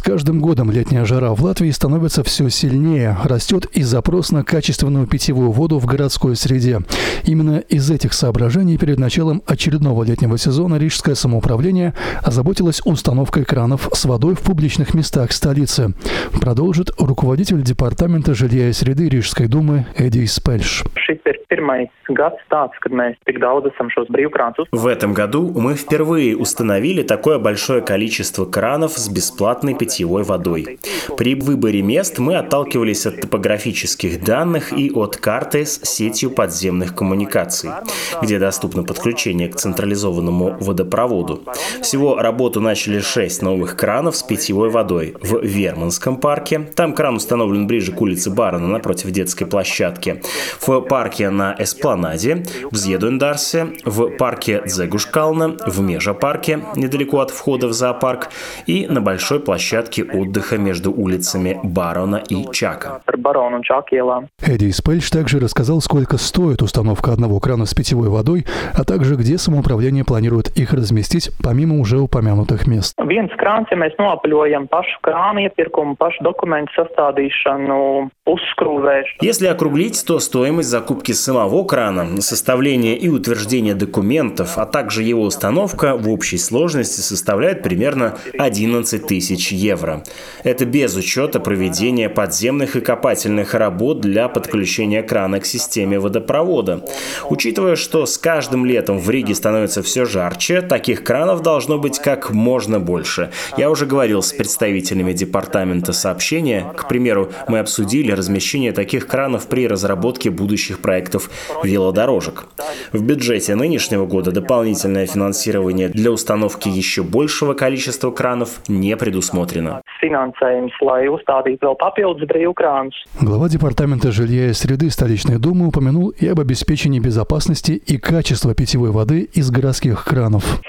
каждым годом летняя жара в Латвии становится все сильнее. Растет и запрос на качественную питьевую воду в городской среде. Именно из этих соображений перед началом очередного летнего сезона Рижское самоуправление озаботилось установкой кранов с водой в публичных местах столицы. Продолжит руководитель департамента жилья и среды Рижской думы Эдijs Peļš. В этом году мы впервые установили такое большое количество кранов с бесплатной питьевой водой. При выборе мест мы отталкивались от топографических данных и от карты с сетью подземных коммуникаций, где доступно подключение к централизованному водопроводу. Всего работу начали 6 новых кранов с питьевой водой в Верманском парке. Там кран установлен ближе к улице Барона, напротив детской площадки. В парке на Эспланаде, в Зьедуендарсе, в парке Дзегушкална, в Межапарке, недалеко от входа в зоопарк, и на большой площадке отдыха между улицами Барона и Чака. Эдijs Peļš также рассказал, сколько стоит установка одного крана с питьевой водой, а также где самоуправление планирует их разместить, помимо уже упомянутых мест. Если округлить, то стоимость закупки самого крана, составление и утверждение документов, а также его установка в общей сложности составляет примерно 11 тысяч евро. Это без учета проведения подземных и копательных работ для подключения крана к системе водопровода. Учитывая, что с каждым летом в Риге становится все жарче, таких кранов должно быть как можно больше. Я уже говорил с представителями департамента сообщения. К примеру, мы обсудили размещение таких кранов при разработке будущих проектов велодорожек. В бюджете нынешнего года дополнительное финансирование для установки еще большего количества кранов не предусмотрено. Глава департамента жилья и среды столичной думы упомянул и об обеспечении безопасности и качества питьевой воды из городских кранов.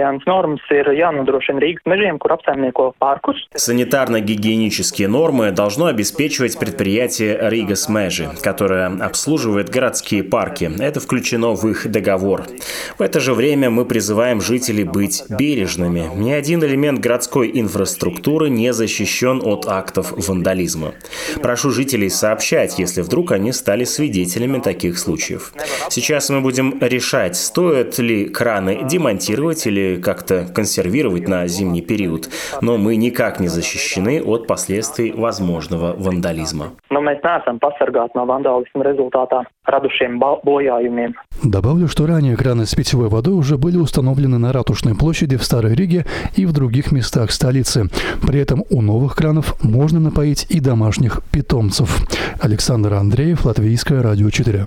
Санитарно-гигиенические нормы должно обеспечивать предприятие Рīgas meži, которое обслуживает городские парки. Это включено в их договор. В это же время мы призываем жителей быть бережными. Ни один элемент городской инфраструктуры не защищен от актов вандализма. Прошу жителей сообщать, если вдруг они стали свидетелями таких случаев. Сейчас мы будем решать, стоит ли краны демонтировать или как-то консервировать на зимний период, но мы никак не защищены от последствий возможного вандализма. Добавлю, что ранее краны с питьевой водой уже были установлены на Ратушной площади в Старой Риге и в других местах столицы. При этом у новых кранов можно напоить и домашних питомцев. Александр Андреев, Латвийское радио 4.